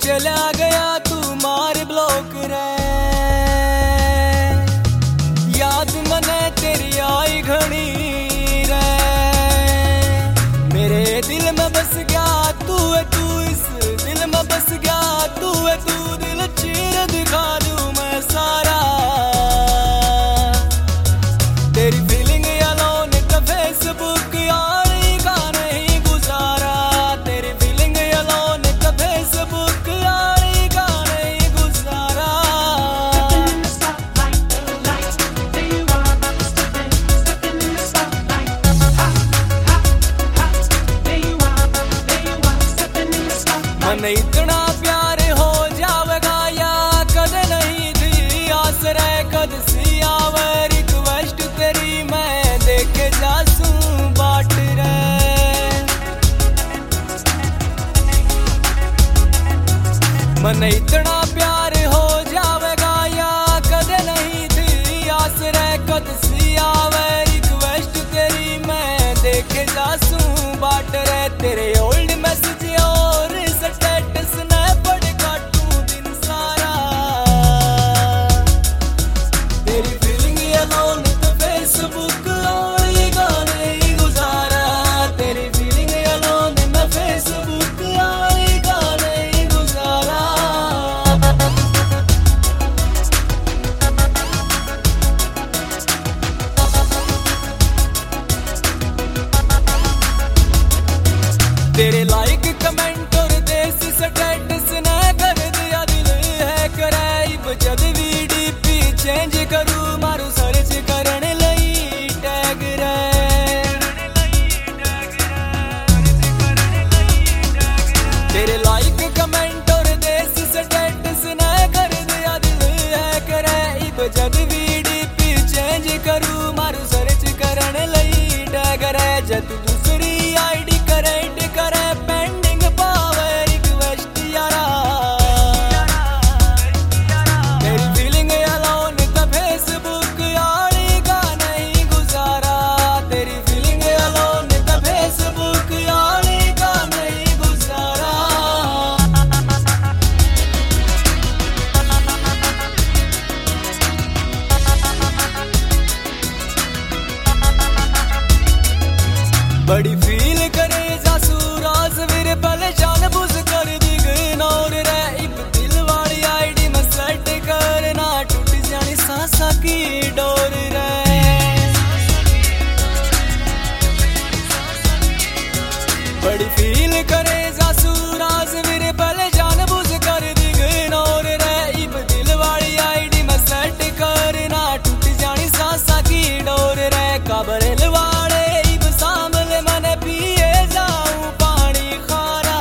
चला गया तू मार ब्लॉक रे, याद मने तेरी आई घनी रे, मेरे दिल में बस गया तू है, तू इस दिल में बस गया तू है, तू दिल चीर दिखा दूं मैं सारा, तेरी फीलिंग अलोन का फेसबुक यारी का नहीं गुजारा, तेरी फीलिंग अलोन का फेसबुक यारी का नहीं गुजारा। मन इतना प्यार हो जावेगा या कद नहीं थी आस रे, कद सी आवे रिक्वेस्ट तेरी मैं देखे जासूं बाट रे, मन इतना प्यार हो जावेगा या कद नहीं थी आस रे, कद सी आवे रिक्वेस्ट तेरी मैं देखे जासूं बाट रे, तेरे ओल्ड मैसेज और स्टेटस न पढ़ काटूं दिन सारा, तेरी फीलिंग अलोन तो फेसबुक और ये गाने ही गुजारा, तेरी फीलिंग अलोन मैं फेसबुक और ये गाने ही गुजारा। तेरे लाइक कमेंट और देसी स्टेटस ने कर दिया दिल है कराइब, जद वीडीपी चेंज करूं मारू सर्च करने लई टैग रे, तेरे लाइक कमेंट और देसी स्टेटस ने कर दिया दिल है कराइब, जद वीडीपी चेंज करूं मारू सर्च करने लई टैग रे, जद दूसरी आईडी करेक्ट करे पेंडिंग पावे रिक्वेस्ट यारा, तेरी फीलिंग अलोन का फेसबुक यारी का नहीं गुजारा, तेरी फीलिंग अलोन का फेसबुक यारी का नहीं गुजारा। बड़ी फील करे जासू राज वीर पहले जान बुझ कर दी इग्नोर रे, इब दिल वाली आईडी में सेट करना टूट जानी सांसा की डोर रे, बड़ी फील करे जासू राज वीर पहले जान बुझ कर दी इग्नोर रे, इब दिल वाली आईडी में सेट करना टूट जानी सांसा की डोर रे, काबरेल वाले इब सामले मने पिए जाऊं पानी खारा,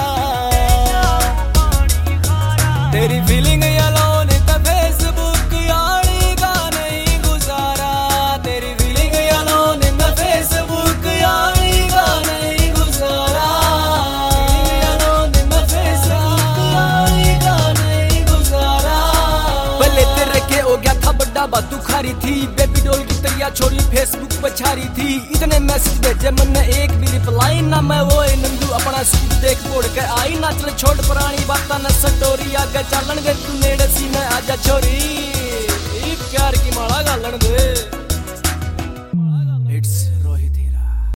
तेरी फीलिंग अलोन का फेसबुक यारी का नहीं गुजारा, तेरी फीलिंग अलोन का फेसबुक यारी का नहीं गुजारा, अलोन का फेसबुक यारी का नहीं गुजारा। पहले तेरे के हो गया था बड़ा बात तू खारी थी, बेबी डॉल की तैया छोड़ी फेसबुक पर छारी थी, इतने मैसेज भेजे मन ने एक भी रिप्लाई ना, मैं वो नंदू अपना सूट देख बोड़ के आई ना, चल छोड़ पुरानी बाता न सटोरी आगे चलन गए तू नेड़े सी में आजा छोरी, प्यार की माला गालन दे।